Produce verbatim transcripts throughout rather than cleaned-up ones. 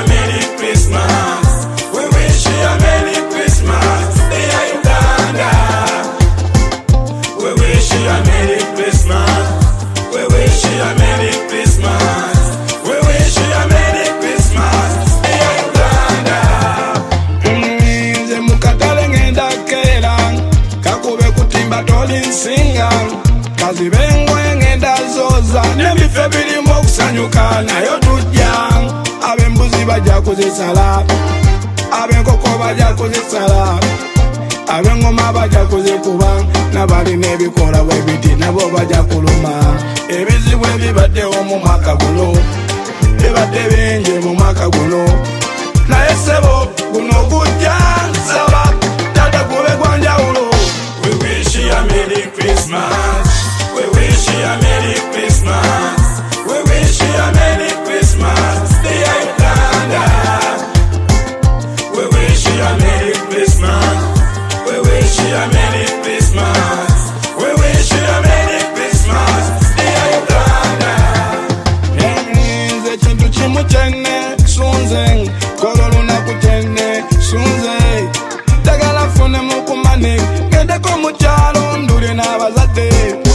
a Merry Christmas. We wish you a Merry Christmas, dear Uganda. We wish you a Merry Christmas. We wish you a Merry Christmas. We wish you a Merry Christmas, dear Uganda. Nze mukatale ngenda kera kakube kutimba toli nsinga kazibengo ngenda zoza n'ebife birimu okusanyuka nayo tujja ab'embuzi bajja kuzisala ab'enkoko bajja kuzisala ab'engoma bajja kuzikuba n'abalina ebikola bwe biti nabo bajja kuluma ebizibu ebibaddewo mu mwaka guno bibadde bingi mu mwaka guno naye ssebo guno gujja nsaba tata gube gwa njawulo. We wish you a Merry Christmas. We wish you a Merry Christmas. We wish you a Merry Christmas, dear Uganda. We wish you a Merry Christmas. We wish you a Merry Christmas. We wish you a Merry Christmas, dear Uganda. Nze kintu kimu kyenne sunze kolo lunaku kyenne sunze tagala fune mukumane gendeko mu kyalo ndule n'abazadde.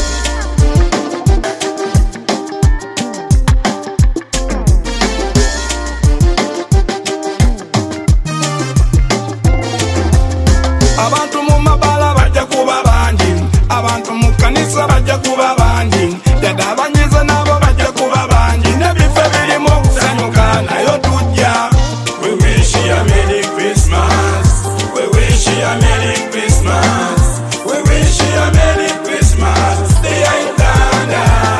Abantu mu mabala bajja kuba bangi, abantu mu kanisa bajja kuba bangi, dada abanyiza nabo bajja kuba bangi, n'ebife birimu okusanyuka nayo tujja. We wish you a Merry Christmas. We wish you a Merry Christmas. We wish you a Merry Christmas, dear Uganda.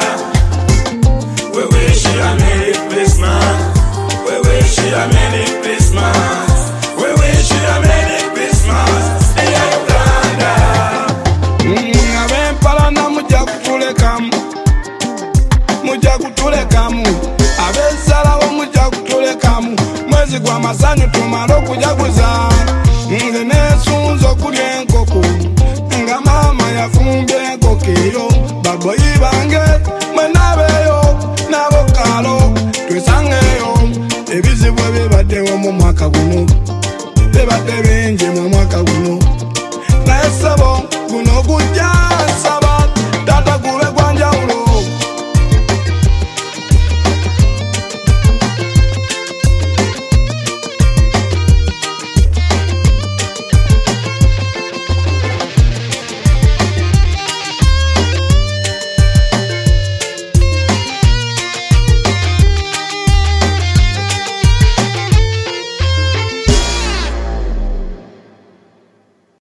We wish you a Merry Christmas. We wish you a Merry Christmas. We wish you a Merry Christmas, dear Uganda. Mm, ab'empalana mujja kutulekamu, mujja kutulekamu, ab'ensalawo mujja kutulekamu, mwezi gwa masanyu tumale okujaguza. Nze neesunza okulya enkoko nga maama yafumbye enkoko eyo, baboyi bange mwenaabeeyo n'abokaalo twesangeeyo. Ebizibu ebibaddewo mu mwaka guno bibadde bingi mu mwaka guno naye ssebo guno gujja